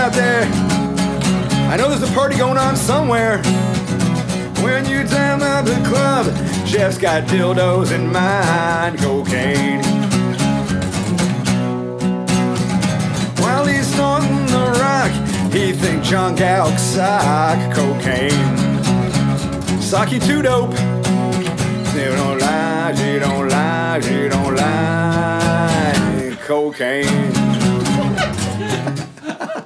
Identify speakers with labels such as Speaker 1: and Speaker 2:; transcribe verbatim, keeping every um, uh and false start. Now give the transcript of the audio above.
Speaker 1: out there. I know there's a party going on somewhere. When you down at the club, Jeff's got dildos in mind, cocaine. While he's snorting the rock, he think John Galk sock, cocaine. Saki too dope. You don't lie, you don't lie, you don't lie, cocaine.